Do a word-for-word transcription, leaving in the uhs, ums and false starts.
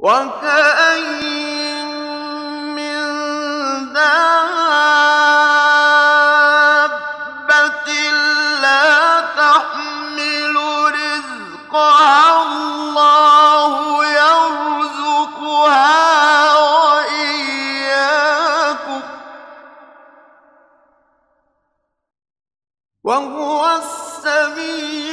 وَكَأَيِّن مِّن دَابَّةٍ لَّا تَحْمِلُ رِزْقَهَا اللَّهُ يَرْزُقُهَا وَإِيَّاكُمْ ۚ وَهُوَ السَّمِيعُ